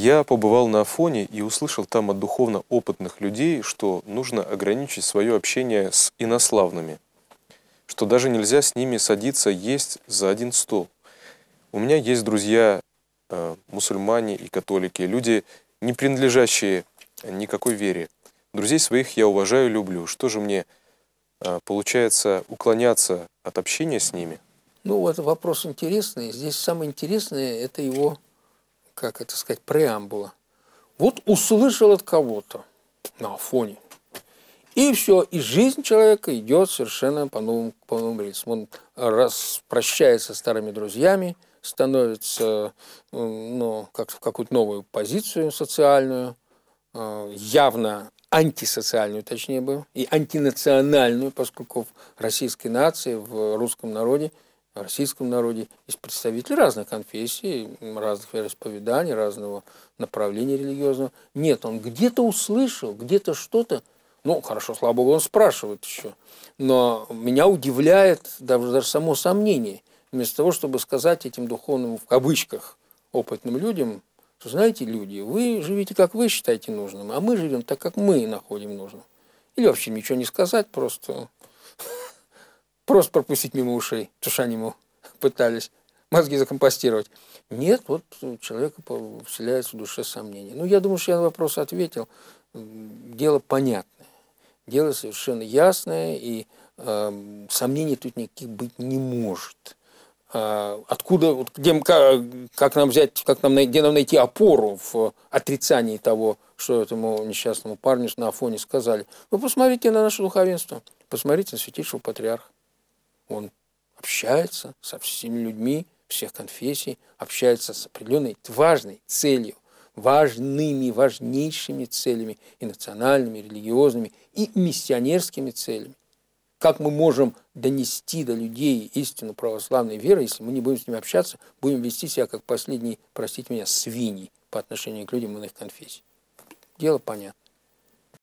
Я побывал на Афоне и услышал там от духовно опытных людей, что нужно ограничить свое общение с инославными, что даже нельзя с ними садиться есть за один стол. У меня есть друзья мусульмане и католики, люди, не принадлежащие никакой вере. Друзей своих я уважаю и люблю. Что же мне, получается, уклоняться от общения с ними? Ну, это вопрос интересный. Здесь самое интересное – это его, как это сказать, преамбула. Вот услышал от кого-то на Афоне, и все, и жизнь человека идет совершенно по новым рельсам. Он распрощается с старыми друзьями, становится как в какую-то новую позицию социальную, явно антисоциальную, точнее бы, и антинациональную, поскольку в российской нации, в русском народе, в российском народе есть представители разных конфессий, разных вероисповеданий, разного направления религиозного. Нет, он где-то услышал, где-то что-то. Ну, хорошо, слава богу, он спрашивает еще. Но меня удивляет даже само сомнение. Вместо того, чтобы сказать этим духовным, в кавычках, опытным людям, что, знаете, люди, вы живите, как вы считаете нужным, а мы живем так, как мы находим нужным. Или вообще ничего не сказать, просто пропустить мимо ушей, потому что они ему пытались мозги закомпостировать. Нет, вот у человека вселяется в душе сомнение. Ну, я думаю, что я на вопрос ответил. Дело понятное. Дело совершенно ясное, и сомнений тут никаких быть не может. Откуда, как нам взять, где нам найти опору в отрицании того, что этому несчастному парню на Афоне сказали? Вы посмотрите на наше духовенство, посмотрите на святейшего патриарха. Он общается со всеми людьми всех конфессий, общается с определенной важной целью, важнейшими целями, и национальными, и религиозными, и миссионерскими целями. Как мы можем донести до людей истину православной веры, если мы не будем с ними общаться, будем вести себя как последние, простите меня, свиньи по отношению к людям иных конфессий? Дело понятно.